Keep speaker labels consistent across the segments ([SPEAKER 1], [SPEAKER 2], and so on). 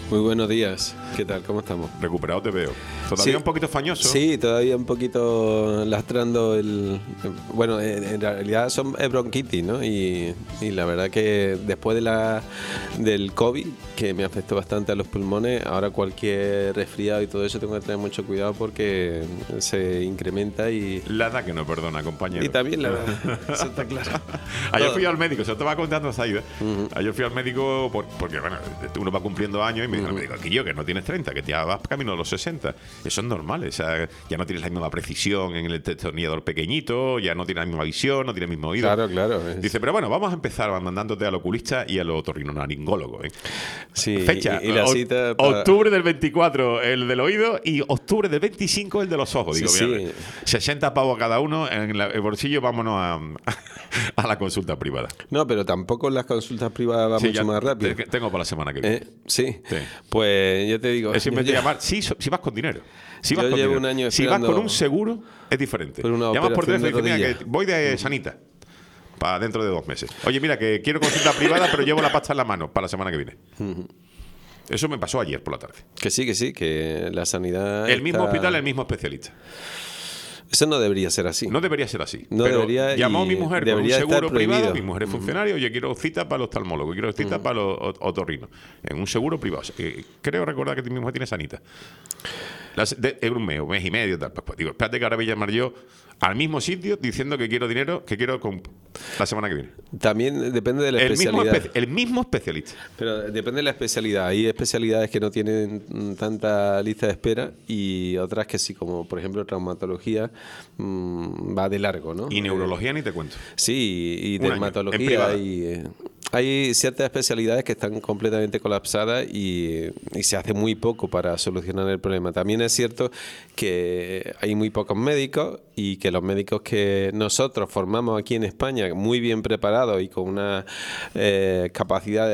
[SPEAKER 1] Muy buenos días. ¿Qué tal? ¿Cómo estamos?
[SPEAKER 2] Recuperado te veo. Todavía
[SPEAKER 1] Sí.
[SPEAKER 2] un poquito fañoso.
[SPEAKER 1] Sí, todavía un poquito lastrando el... Bueno, en realidad es bronquitis, ¿no? Y la verdad que después del COVID, que me afectó bastante a los pulmones, ahora cualquier resfriado y todo eso tengo que tener mucho cuidado porque se incrementa y...
[SPEAKER 2] La edad que no perdona, compañero.
[SPEAKER 1] Y también la edad, eso está claro.
[SPEAKER 2] Ayer fui al médico, se lo estaba contando Saida. Ayer fui al médico porque, bueno, uno va cumpliendo años y me dijo el médico, aquí yo, que no tienes 30, que ya vas camino a los 60. Eso es normal, o sea, ya no tienes la misma precisión en el destornillador pequeñito, ya no tienes la misma visión, no tienes el mismo oído.
[SPEAKER 1] Claro.
[SPEAKER 2] Dice, pero bueno, vamos a empezar mandándote al oculista y al otorrinolaringólogo.
[SPEAKER 1] Sí,
[SPEAKER 2] fecha,
[SPEAKER 1] y la cita para...
[SPEAKER 2] octubre del 24 el del oído y octubre del 25 el de los ojos. Digo,
[SPEAKER 1] Sí,
[SPEAKER 2] mira, 60 pavos cada uno en el bolsillo, vámonos a la consulta privada.
[SPEAKER 1] No, pero tampoco en las consultas privadas va mucho más rápido.
[SPEAKER 2] Tengo para la semana que viene.
[SPEAKER 1] Sí. Pues yo te digo...
[SPEAKER 2] Es simplemente llamar, si vas con dinero. Si vas
[SPEAKER 1] Yo
[SPEAKER 2] con
[SPEAKER 1] llevo
[SPEAKER 2] dinero.
[SPEAKER 1] un año
[SPEAKER 2] Si vas
[SPEAKER 1] esperando
[SPEAKER 2] con un seguro, es diferente.
[SPEAKER 1] por una
[SPEAKER 2] Llamas por
[SPEAKER 1] operación
[SPEAKER 2] teléfono y
[SPEAKER 1] de
[SPEAKER 2] dices, mira,
[SPEAKER 1] rodilla.
[SPEAKER 2] que voy de sanita para dentro de 2 meses. Oye, mira, que quiero consulta privada, pero llevo la pasta en la mano para la semana que viene. Eso me pasó ayer por la tarde.
[SPEAKER 1] Que sí, que la sanidad...
[SPEAKER 2] El mismo hospital, el mismo especialista.
[SPEAKER 1] Eso no debería ser así.
[SPEAKER 2] No debería ser así.
[SPEAKER 1] No
[SPEAKER 2] pero
[SPEAKER 1] debería,
[SPEAKER 2] llamó
[SPEAKER 1] y
[SPEAKER 2] mi mujer con un
[SPEAKER 1] debería estar
[SPEAKER 2] seguro privado.
[SPEAKER 1] prohibido.
[SPEAKER 2] Mi mujer es funcionario. Oye, quiero cita para el oftalmólogo, quiero cita para los otorrinos. En un seguro privado. Creo recordar que mi mujer tiene sanita. En un mes y medio. Tal. Pues digo, espérate que ahora voy a llamar yo al mismo sitio diciendo que quiero dinero, que quiero la semana que viene.
[SPEAKER 1] También depende de la especialidad.
[SPEAKER 2] El mismo especialista.
[SPEAKER 1] Pero depende de la especialidad. Hay especialidades que no tienen tanta lista de espera y otras que sí, como por ejemplo traumatología, va de largo, ¿no?
[SPEAKER 2] Y neurología ni te cuento.
[SPEAKER 1] Sí, y
[SPEAKER 2] Un año, en
[SPEAKER 1] dermatología.
[SPEAKER 2] privada.
[SPEAKER 1] Hay ciertas especialidades que están completamente colapsadas y se hace muy poco para solucionar el problema. También es cierto que hay muy pocos médicos y que los médicos que nosotros formamos aquí en España, muy bien preparados y con una capacidad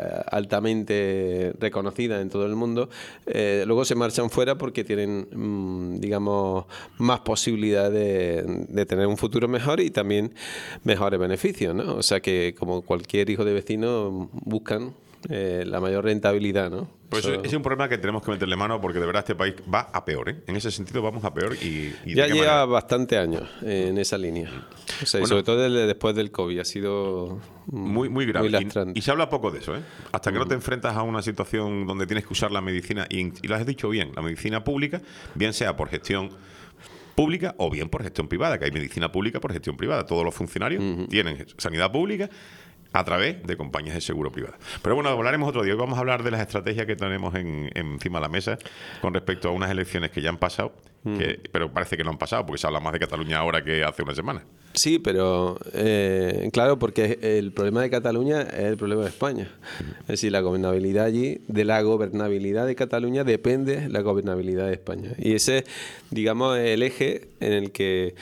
[SPEAKER 1] altamente reconocida en todo el mundo, luego se marchan fuera porque tienen, digamos, más posibilidades de tener un futuro mejor y también mejores beneficios, ¿no? O sea que como cualquier hijo de vecino buscan la mayor rentabilidad, ¿no?
[SPEAKER 2] Pues es un problema que tenemos que meterle mano porque de verdad este país va a peor, ¿eh? En ese sentido vamos a peor y
[SPEAKER 1] ya
[SPEAKER 2] ¿de qué
[SPEAKER 1] lleva
[SPEAKER 2] manera?
[SPEAKER 1] bastante años en esa línea. O sea, y sobre todo después del COVID ha sido
[SPEAKER 2] muy grave.
[SPEAKER 1] muy lastrante.
[SPEAKER 2] Y se habla poco de eso, ¿eh? Hasta que no te enfrentas a una situación donde tienes que usar la medicina, y lo has dicho bien, la medicina pública, bien sea por gestión pública o bien por gestión privada, que hay medicina pública por gestión privada. Todos los funcionarios tienen sanidad pública a través de compañías de seguro privadas. Pero bueno, hablaremos otro día. Hoy vamos a hablar de las estrategias que tenemos encima de la mesa con respecto a unas elecciones que ya han pasado, pero parece que no han pasado porque se habla más de Cataluña ahora que hace una semana.
[SPEAKER 1] Sí, pero claro, porque el problema de Cataluña es el problema de España. Es decir, la gobernabilidad allí, de la gobernabilidad de Cataluña depende la gobernabilidad de España. Y ese, digamos, es el eje en el que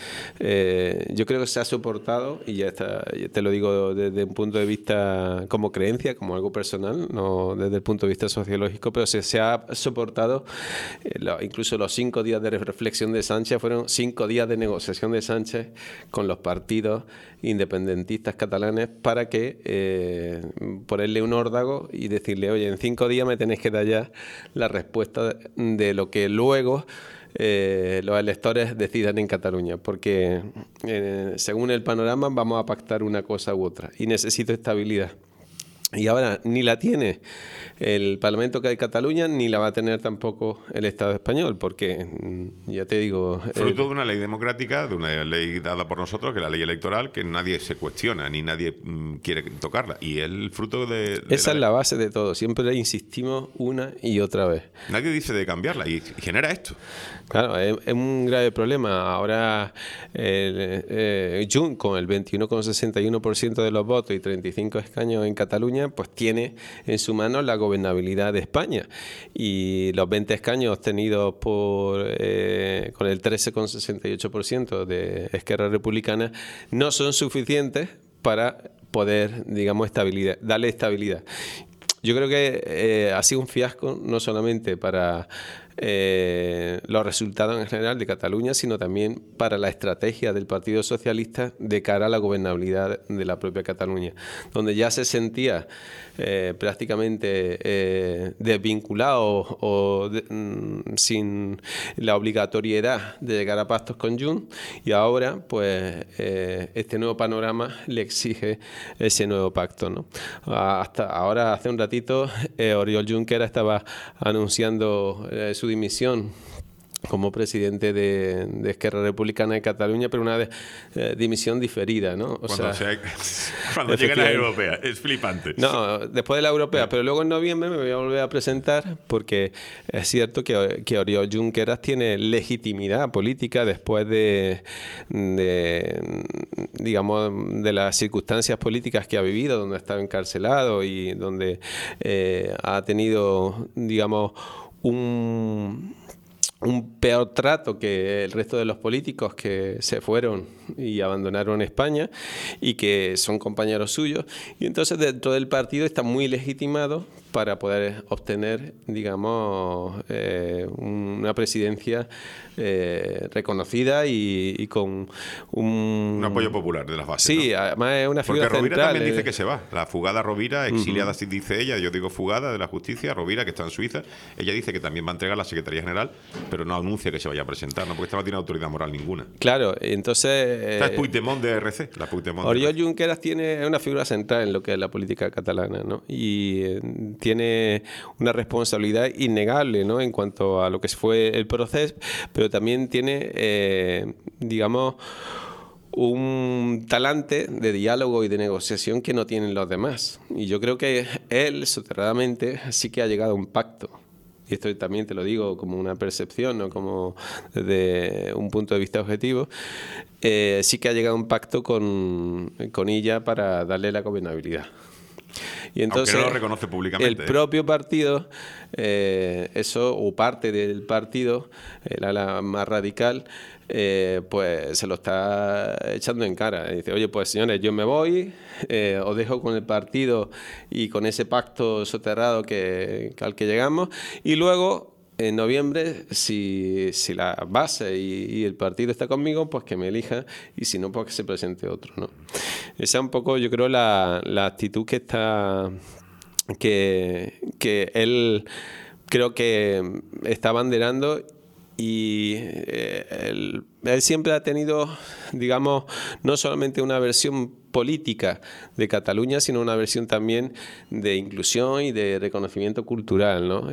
[SPEAKER 1] yo creo que se ha soportado, y ya está, te lo digo desde un punto de vista como creencia, como algo personal, no desde el punto de vista sociológico, pero se ha soportado incluso los 5 días de reflexión de Sánchez fueron 5 días de negociación de Sánchez con los partidos independentistas catalanes para que ponerle un órdago y decirle, oye, en 5 días me tenéis que dar ya la respuesta de lo que luego los electores decidan en Cataluña, porque según el panorama vamos a pactar una cosa u otra y necesito estabilidad. Y ahora ni la tiene el Parlamento de Cataluña, ni la va a tener tampoco el Estado español, porque, ya te digo...
[SPEAKER 2] Fruto de una ley democrática, de una ley dada por nosotros, que es la ley electoral, que nadie se cuestiona, ni nadie quiere tocarla. Y es el fruto de
[SPEAKER 1] esa es la base de todo. Siempre insistimos una y otra vez.
[SPEAKER 2] Nadie dice de cambiarla y genera esto.
[SPEAKER 1] Claro, es un grave problema. Ahora, Junts, con el 21,61% de los votos y 35 escaños en Cataluña, pues tiene en su mano la gobernabilidad de España. Y los 20 escaños obtenidos con el 13,68% de Esquerra Republicana no son suficientes para poder, digamos, darle estabilidad. Yo creo que ha sido un fiasco no solamente para los resultados en general de Cataluña, sino también para la estrategia del Partido Socialista de cara a la gobernabilidad de la propia Cataluña, donde ya se sentía prácticamente desvinculado o sin la obligatoriedad de llegar a pactos con Junts, y ahora pues este nuevo panorama le exige ese nuevo pacto, ¿no? Hasta ahora, hace un ratito, Oriol Junqueras estaba anunciando su dimisión como presidente de Esquerra Republicana de Cataluña, pero una dimisión diferida, ¿no?
[SPEAKER 2] Cuando lleguen las europeas, es flipante.
[SPEAKER 1] No, después de la europea, pero luego en noviembre me voy a volver a presentar, porque es cierto que Oriol Junqueras tiene legitimidad política después digamos, de las circunstancias políticas que ha vivido, donde ha estado encarcelado y donde ha tenido, digamos, un peor trato que el resto de los políticos que se fueron y abandonaron España y que son compañeros suyos. Y entonces dentro del partido está muy legitimado para poder obtener, digamos, una presidencia reconocida y con un
[SPEAKER 2] apoyo popular de las bases.
[SPEAKER 1] Sí,
[SPEAKER 2] ¿no?
[SPEAKER 1] además es una figura
[SPEAKER 2] Porque Rovira
[SPEAKER 1] central.
[SPEAKER 2] También dice que se va. La fugada Rovira, exiliada, así dice ella, yo digo fugada de la justicia, Rovira, que está en Suiza. Ella dice que también va a entregar la Secretaría General, pero no anuncia que se vaya a presentar, ¿no? Porque esta no tiene autoridad moral ninguna.
[SPEAKER 1] Claro, entonces...
[SPEAKER 2] Esta es Puigdemont de RC. La Puigdemont
[SPEAKER 1] Oriol Junqueras es una figura central en lo que es la política catalana, ¿no? Y tiene una responsabilidad innegable, ¿no?, en cuanto a lo que fue el proceso, pero también tiene, digamos, un talante de diálogo y de negociación que no tienen los demás. Y yo creo que él, soterradamente, sí que ha llegado a un pacto. Y esto también te lo digo como una percepción, no como desde un punto de vista objetivo. Sí que ha llegado a un pacto con ella para darle la gobernabilidad. Y entonces,
[SPEAKER 2] aunque no lo reconoce públicamente.
[SPEAKER 1] El propio partido, o parte del partido, el ala más radical, pues se lo está echando en cara. Dice, oye, pues señores, yo me voy, os dejo con el partido y con ese pacto soterrado al que llegamos, y luego en noviembre, si la base y el partido está conmigo, pues que me elija, y si no, pues que se presente otro, ¿no? Esa es un poco, yo creo, la actitud que él creo que está abanderando. Y él siempre ha tenido, digamos, no solamente una versión política de Cataluña, sino una versión también de inclusión y de reconocimiento cultural, ¿no?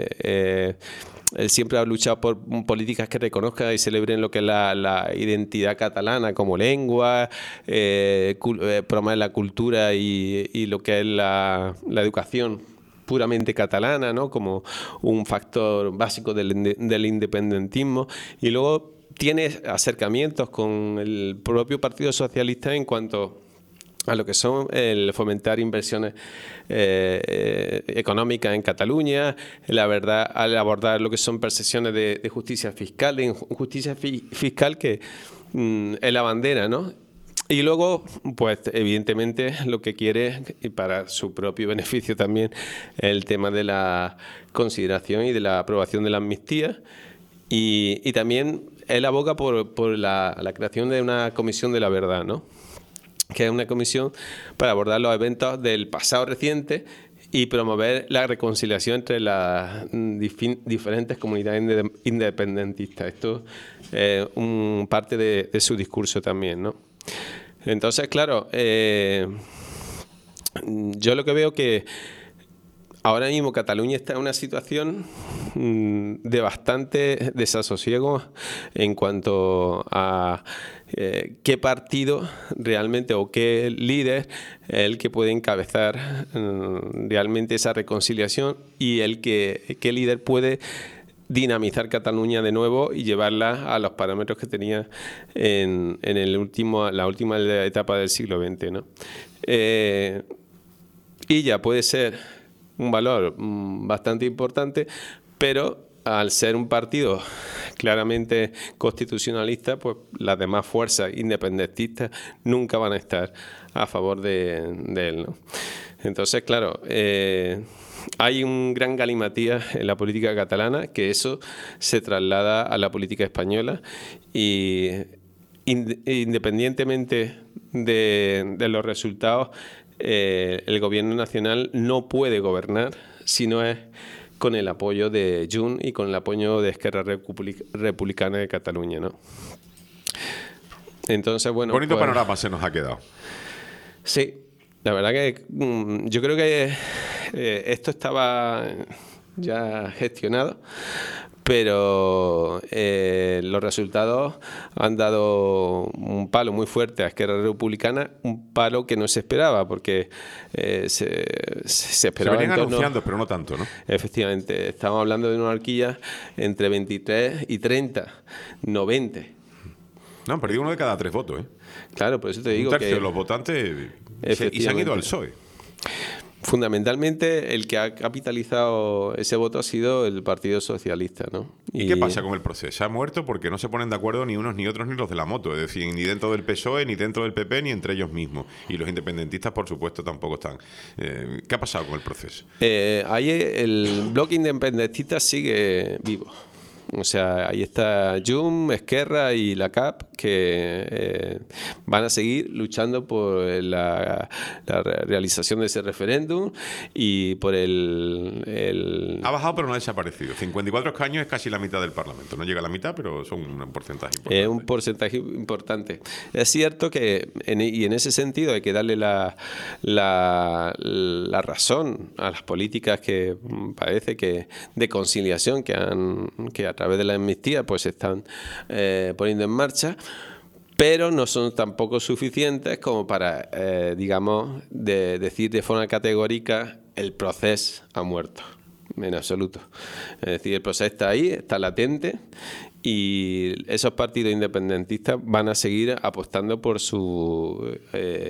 [SPEAKER 1] Él siempre ha luchado por políticas que reconozcan y celebren lo que es la identidad catalana como lengua, promover la cultura y lo que es la educación puramente catalana, ¿no?, como un factor básico del independentismo. Y luego tiene acercamientos con el propio Partido Socialista en cuanto a lo que son el fomentar inversiones económicas en Cataluña, la verdad, al abordar lo que son percepciones de justicia fiscal, de injusticia fiscal, que es la bandera, ¿no? Y luego, pues evidentemente lo que quiere, y para su propio beneficio también, el tema de la consideración y de la aprobación de la amnistía. Y también él aboga por la creación de una comisión de la verdad, ¿no?, que es una comisión para abordar los eventos del pasado reciente y promover la reconciliación entre las diferentes comunidades independentistas. Esto es parte de su discurso también, ¿no? Entonces, claro, yo lo que veo que ahora mismo Cataluña está en una situación de bastante desasosiego en cuanto a qué partido realmente o qué líder es el que puede encabezar realmente esa reconciliación y qué líder puede dinamizar Cataluña de nuevo y llevarla a los parámetros que tenía en la última etapa del siglo XX, ¿no? Y ya puede ser un valor bastante importante, pero al ser un partido claramente constitucionalista, pues las demás fuerzas independentistas nunca van a estar a favor de él, ¿no? Entonces, claro, hay un gran galimatías en la política catalana, que eso se traslada a la política española y independientemente de los resultados, el gobierno nacional no puede gobernar si no es con el apoyo de Junts y con el apoyo de Esquerra Republicana de Cataluña, ¿no? Entonces, bueno,
[SPEAKER 2] bonito panorama se nos ha quedado.
[SPEAKER 1] Sí, la verdad que yo creo que esto estaba ya gestionado, pero los resultados han dado un palo muy fuerte a Esquerra Republicana, un palo que no se esperaba, porque se esperaba.
[SPEAKER 2] Se venían anunciando, pero no tanto, ¿no?
[SPEAKER 1] Efectivamente, estamos hablando de una horquilla entre 23 y 30, no 20.
[SPEAKER 2] No, han perdido 1 de cada 3 votos, ¿eh?
[SPEAKER 1] Claro, por eso te digo
[SPEAKER 2] un tercio
[SPEAKER 1] que
[SPEAKER 2] de los votantes y se han ido al PSOE.
[SPEAKER 1] Fundamentalmente, el que ha capitalizado ese voto ha sido el Partido Socialista, ¿no?
[SPEAKER 2] ¿Y qué pasa con el proceso? Se ha muerto porque no se ponen de acuerdo ni unos ni otros ni los de la moto. Es decir, ni dentro del PSOE, ni dentro del PP, ni entre ellos mismos. Y los independentistas, por supuesto, tampoco están. ¿Qué ha pasado con el proceso?
[SPEAKER 1] Ahí el bloque independentista sigue vivo. O sea, ahí está Junts, Esquerra y la CAP, que van a seguir luchando por la realización de ese referéndum y por el...
[SPEAKER 2] Ha bajado, pero no ha desaparecido. 54 escaños es casi la mitad del Parlamento. No llega a la mitad, pero son un porcentaje importante.
[SPEAKER 1] Es un porcentaje importante. Es cierto que, y en ese sentido, hay que darle la razón a las políticas que parece que de conciliación que a través de la amnistía pues se están poniendo en marcha, pero no son tampoco suficientes como para, digamos, decir de forma categórica el proceso ha muerto, en absoluto. Es decir, el proceso está ahí, está latente, y esos partidos independentistas van a seguir apostando por su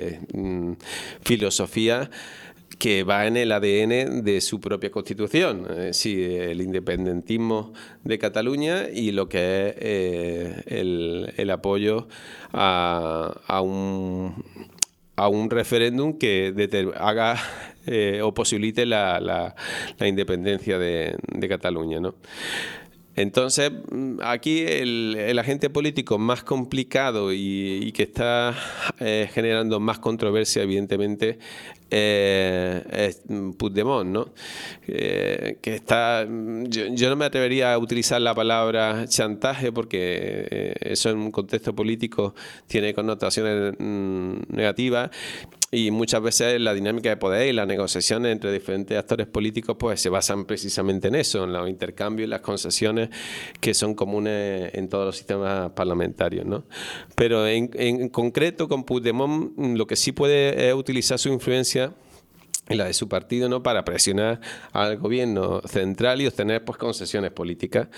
[SPEAKER 1] filosofía, que va en el ADN de su propia constitución, el independentismo de Cataluña y lo que es el apoyo a un referéndum que haga o posibilite la independencia de Cataluña, ¿no? Entonces, aquí el agente político más complicado y que está generando más controversia, evidentemente, es Puigdemont, ¿no? Que está, yo no me atrevería a utilizar la palabra chantaje, porque eso en un contexto político tiene connotaciones negativas. Y muchas veces la dinámica de poder y las negociaciones entre diferentes actores políticos pues se basan precisamente en eso, en los intercambios y las concesiones que son comunes en todos los sistemas parlamentarios, ¿no? Pero en concreto con Puigdemont lo que sí puede es utilizar su influencia y la de su partido, ¿no?, para presionar al gobierno central y obtener pues concesiones políticas.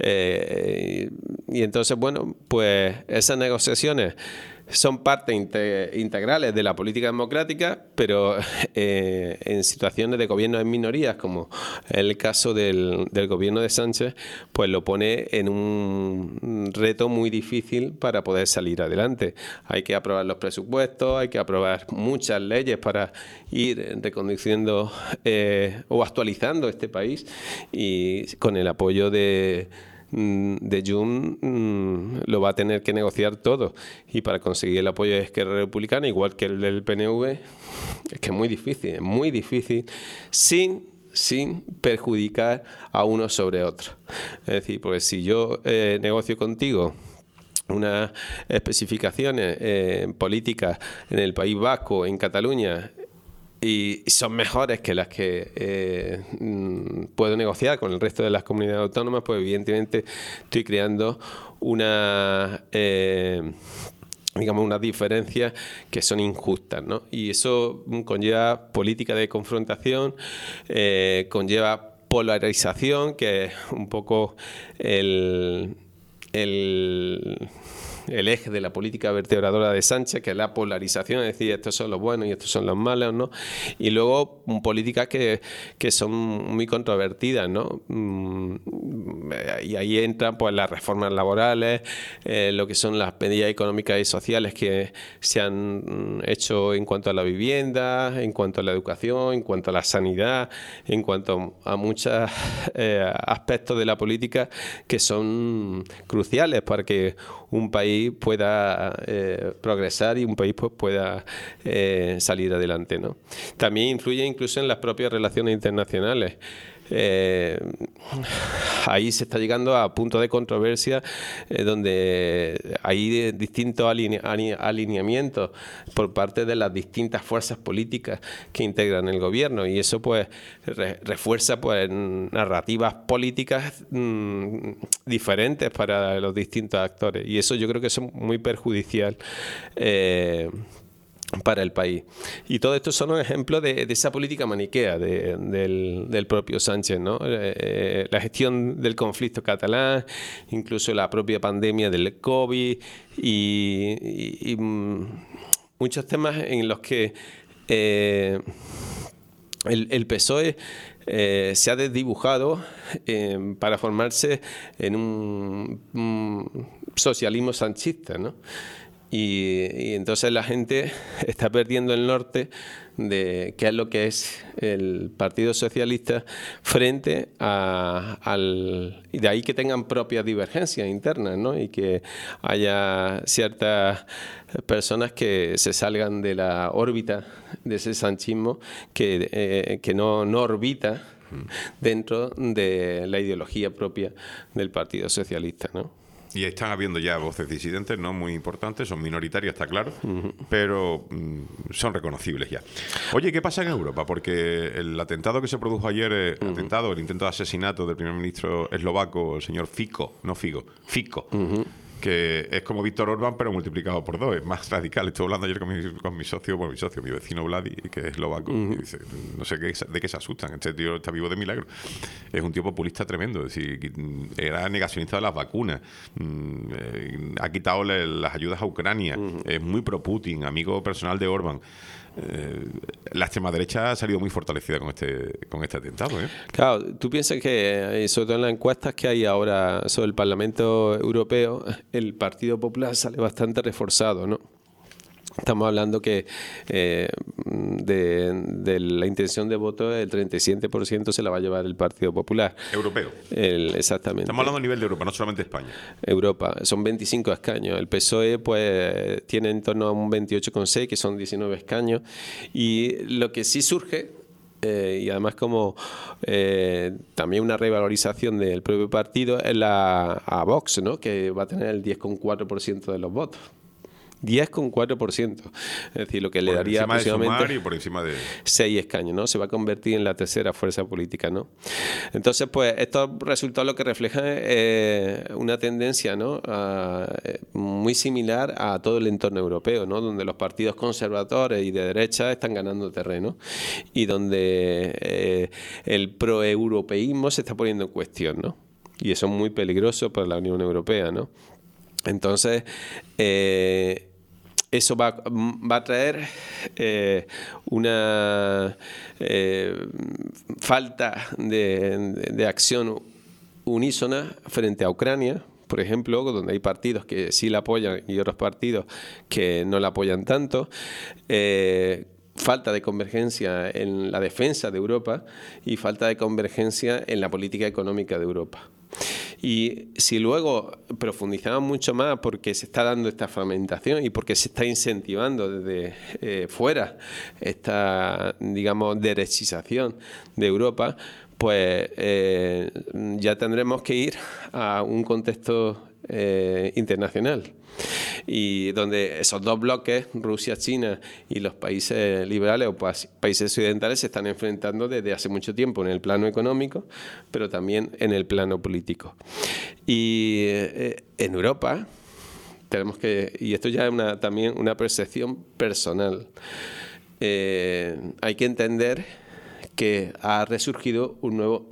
[SPEAKER 1] Y entonces, bueno, pues esas negociaciones son parte integrales de la política democrática, pero en situaciones de gobierno en minorías, como el caso del gobierno de Sánchez, pues lo pone en un reto muy difícil para poder salir adelante. Hay que aprobar los presupuestos, hay que aprobar muchas leyes para ir reconduciendo o actualizando este país, y con el apoyo de Junts lo va a tener que negociar todo, y para conseguir el apoyo de Esquerra Republicana, igual que el del PNV, es que es muy difícil sin perjudicar a uno sobre otro. Es decir, porque si yo negocio contigo unas especificaciones políticas en el País Vasco, en Cataluña, y son mejores que las que puedo negociar con el resto de las comunidades autónomas, pues evidentemente estoy creando unas diferencias que son injustas, ¿no? Y eso conlleva política de confrontación, conlleva polarización, que es un poco el eje de la política vertebradora de Sánchez, que es la polarización, es decir, estos son los buenos y estos son los malos, ¿no? Y luego políticas que son muy controvertidas, ¿no? Y ahí entran pues las reformas laborales, lo que son las medidas económicas y sociales que se han hecho en cuanto a la vivienda, en cuanto a la educación, en cuanto a la sanidad, en cuanto a muchos aspectos de la política que son cruciales para que un país pueda progresar y un país pues, pueda salir adelante, ¿no? También influye incluso en las propias relaciones internacionales. Ahí se está llegando a puntos de controversia donde hay distintos alineamientos por parte de las distintas fuerzas políticas que integran el gobierno, y eso pues refuerza pues narrativas políticas diferentes para los distintos actores, y eso yo creo que es muy perjudicial para el país. Y todo esto son un ejemplo de esa política maniquea del propio Sánchez, ¿no? La gestión del conflicto catalán, incluso la propia pandemia del COVID y muchos temas en los que el PSOE se ha desdibujado para formarse en un socialismo sanchista, ¿no? Y entonces la gente está perdiendo el norte de qué es lo que es el Partido Socialista frente y de ahí que tengan propias divergencias internas, ¿no? Y que haya ciertas personas que se salgan de la órbita de ese sanchismo que no orbita dentro de la ideología propia del Partido Socialista, ¿no?
[SPEAKER 2] Y están habiendo ya voces disidentes, no muy importantes, son minoritarias, está claro, pero son reconocibles ya. Oye, ¿qué pasa en Europa? Porque el atentado que se produjo ayer, el intento de asesinato del primer ministro eslovaco, el señor Fico, que es como Víctor Orbán, pero multiplicado por 2, es más radical. Estuve hablando ayer con mi socio, mi vecino Vladi, que es eslovaco, y dice, no sé de qué se asustan, este tío está vivo de milagro. Es un tío populista tremendo, es decir, era negacionista de las vacunas, ha quitado las ayudas a Ucrania, es muy pro-Putin, amigo personal de Orbán. La extrema derecha ha salido muy fortalecida con este atentado, ¿eh?
[SPEAKER 1] Claro, tú piensas que, sobre todo en las encuestas que hay ahora sobre el Parlamento Europeo, el Partido Popular sale bastante reforzado, ¿no? Estamos hablando que de la intención de voto, el 37% se la va a llevar el Partido Popular.
[SPEAKER 2] Europeo.
[SPEAKER 1] Exactamente.
[SPEAKER 2] Estamos hablando a nivel de Europa, no solamente España.
[SPEAKER 1] Europa, son 25 escaños. El PSOE pues tiene en torno a un 28,6, que son 19 escaños. Y lo que sí surge, y además como también una revalorización del propio partido, es a Vox, ¿no? Que va a tener el 10,4% de los votos. 10,4%, es decir, lo que le daría aproximadamente
[SPEAKER 2] y por encima de
[SPEAKER 1] 6 escaños, ¿no? Se va a convertir en la tercera fuerza política, ¿no? Entonces, pues, estos resultados lo que reflejan es una tendencia, ¿no? Muy similar a todo el entorno europeo, ¿no? Donde los partidos conservadores y de derecha están ganando terreno y donde el proeuropeísmo se está poniendo en cuestión, ¿no? Y eso es muy peligroso para la Unión Europea, ¿no? Entonces, eso va a traer una falta de acción unísona frente a Ucrania, por ejemplo, donde hay partidos que sí la apoyan y otros partidos que no la apoyan tanto. Falta de convergencia en la defensa de Europa y falta de convergencia en la política económica de Europa. Y si luego profundizamos mucho más porque se está dando esta fragmentación y porque se está incentivando desde fuera esta, digamos, derechización de Europa, pues ya tendremos que ir a un contexto internacional, y donde esos dos bloques, Rusia, China y los países liberales o países occidentales, se están enfrentando desde hace mucho tiempo en el plano económico, pero también en el plano político. Y en Europa tenemos que, y esto ya es también una percepción personal, hay que entender que ha resurgido un nuevo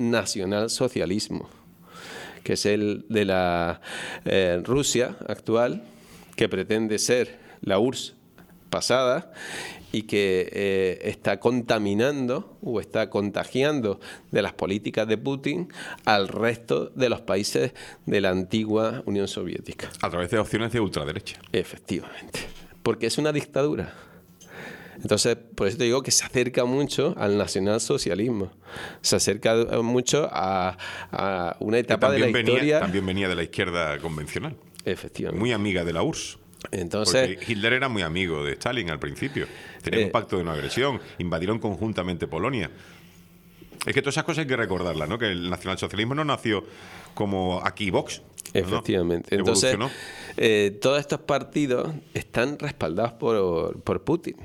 [SPEAKER 1] nacionalsocialismo, que es el de la Rusia actual, que pretende ser la URSS pasada y que está contaminando o está contagiando de las políticas de Putin al resto de los países de la antigua Unión Soviética.
[SPEAKER 2] A través de opciones de ultraderecha.
[SPEAKER 1] Efectivamente, porque es una dictadura. Entonces, por eso te digo que se acerca mucho al nacionalsocialismo. Se acerca mucho a una etapa de la historia.
[SPEAKER 2] También venía de la izquierda convencional.
[SPEAKER 1] Efectivamente.
[SPEAKER 2] Muy amiga de la URSS.
[SPEAKER 1] Entonces,
[SPEAKER 2] porque Hitler era muy amigo de Stalin al principio. Tenían un pacto de no agresión. Invadieron conjuntamente Polonia. Es que todas esas cosas hay que recordarlas, ¿no? Que el nacionalsocialismo no nació como aquí Vox.
[SPEAKER 1] Efectivamente.
[SPEAKER 2] ¿No?
[SPEAKER 1] Entonces, todos estos partidos están respaldados por Putin.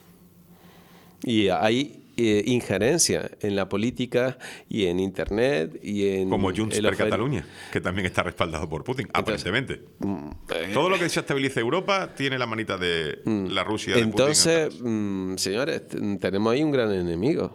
[SPEAKER 1] Y hay injerencia en la política y en Internet y en...
[SPEAKER 2] Como Junts per Catalunya, que también está respaldado por Putin, aparentemente. Todo lo que desestabilice Europa tiene la manita de la Rusia de
[SPEAKER 1] entonces,
[SPEAKER 2] Putin.
[SPEAKER 1] Señores, tenemos ahí un gran enemigo.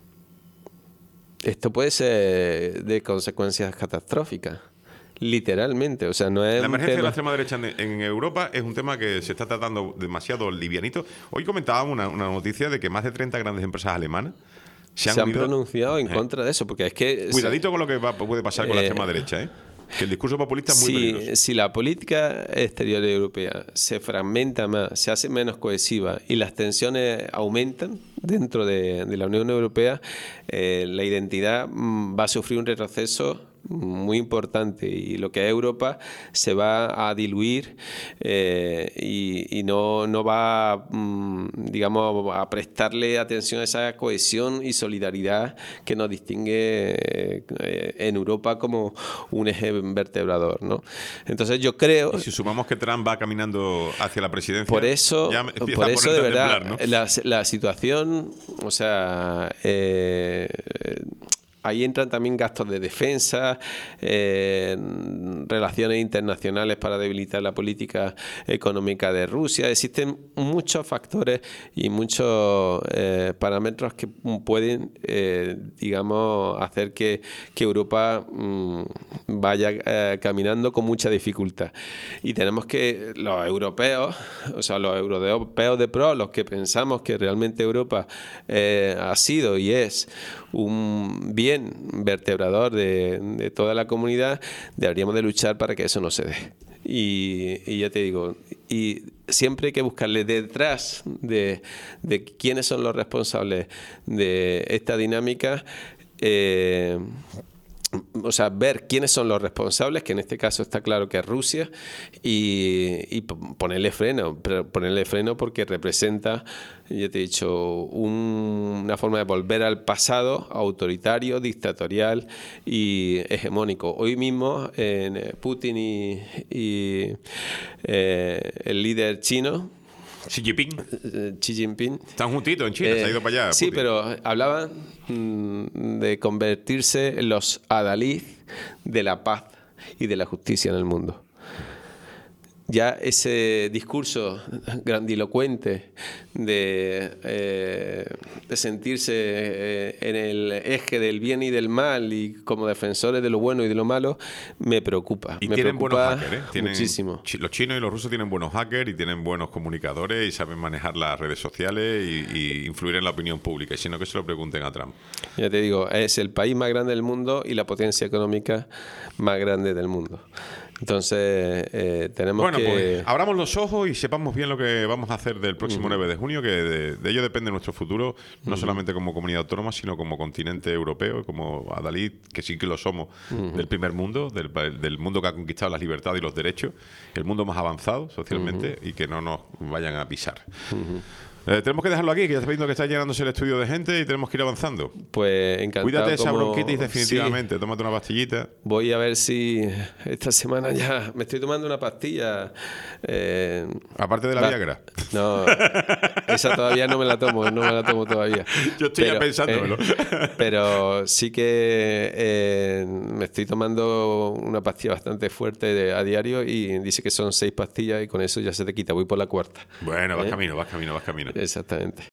[SPEAKER 1] Esto puede ser de consecuencias catastróficas. Literalmente, o sea, no es
[SPEAKER 2] la emergencia
[SPEAKER 1] tema...
[SPEAKER 2] de la extrema derecha en Europa es un tema que se está tratando demasiado livianito. Hoy comentábamos una noticia de que más de 30 grandes empresas alemanas se han
[SPEAKER 1] pronunciado en contra de eso, porque es que...
[SPEAKER 2] Cuidadito con lo que puede pasar con la extrema derecha, ¿eh? Que el discurso populista es muy peligroso.
[SPEAKER 1] Si la política exterior europea se fragmenta más, se hace menos cohesiva y las tensiones aumentan dentro de la Unión Europea, la identidad va a sufrir un retroceso muy importante y lo que es Europa se va a diluir y no va, digamos, a prestarle atención a esa cohesión y solidaridad que nos distingue en Europa como un eje vertebrador, ¿no? Entonces yo creo...
[SPEAKER 2] Y si sumamos que Trump va caminando hacia la presidencia...
[SPEAKER 1] Por eso de verdad,
[SPEAKER 2] temblar, ¿no?
[SPEAKER 1] la situación, o sea... ahí entran también gastos de defensa, relaciones internacionales para debilitar la política económica de Rusia. Existen muchos factores y muchos parámetros que pueden, digamos, hacer que Europa vaya caminando con mucha dificultad. Y tenemos que los europeos, o sea, los europeos de pro, los que pensamos que realmente Europa ha sido y es un bien vertebrador de toda la comunidad, deberíamos de luchar para que eso no se dé. Y ya te digo, y siempre hay que buscarle detrás de quiénes son los responsables de esta dinámica, o sea, ver quiénes son los responsables, que en este caso está claro que es Rusia, y ponerle freno porque representa, ya te he dicho, una forma de volver al pasado autoritario, dictatorial y hegemónico. Hoy mismo Putin y el líder chino,
[SPEAKER 2] Xi
[SPEAKER 1] Jinping.
[SPEAKER 2] Están juntitos en China, se ha ido para allá.
[SPEAKER 1] Sí,
[SPEAKER 2] Putin.
[SPEAKER 1] pero hablaban de convertirse en los adalid de la paz y de la justicia en el mundo. Ya ese discurso grandilocuente de sentirse en el eje del bien y del mal y como defensores de lo bueno y de lo malo me preocupa.
[SPEAKER 2] Y
[SPEAKER 1] me
[SPEAKER 2] tienen
[SPEAKER 1] preocupa
[SPEAKER 2] buenos hackers, ¿eh?
[SPEAKER 1] Muchísimo.
[SPEAKER 2] Los chinos y los rusos tienen buenos hackers y tienen buenos comunicadores y saben manejar las redes sociales y influir en la opinión pública. Y si no, que se lo pregunten a Trump.
[SPEAKER 1] Ya te digo, es el país más grande del mundo y la potencia económica más grande del mundo. Entonces, tenemos que...
[SPEAKER 2] Pues abramos los ojos y sepamos bien lo que vamos a hacer del próximo 9 de junio, que de ello depende nuestro futuro, no solamente como comunidad autónoma, sino como continente europeo, como adalid, que sí que lo somos, del primer mundo, del mundo que ha conquistado las libertades y los derechos, el mundo más avanzado socialmente, y que no nos vayan a pisar. Tenemos que dejarlo aquí, que ya está viendo que está llenándose el estudio de gente y tenemos que ir avanzando.
[SPEAKER 1] Pues encantado.
[SPEAKER 2] Cuídate de esa bronquitis definitivamente, sí. Tómate una pastillita.
[SPEAKER 1] Voy a ver si esta semana ya me estoy tomando una pastilla.
[SPEAKER 2] Aparte de la Viagra.
[SPEAKER 1] No, esa todavía no me la tomo todavía.
[SPEAKER 2] Yo estoy ya pensándomelo.
[SPEAKER 1] Pero sí que me estoy tomando una pastilla bastante fuerte a diario y dice que son 6 pastillas y con eso ya se te quita. Voy por la 4ª.
[SPEAKER 2] Bueno, vas camino.
[SPEAKER 1] Exactamente.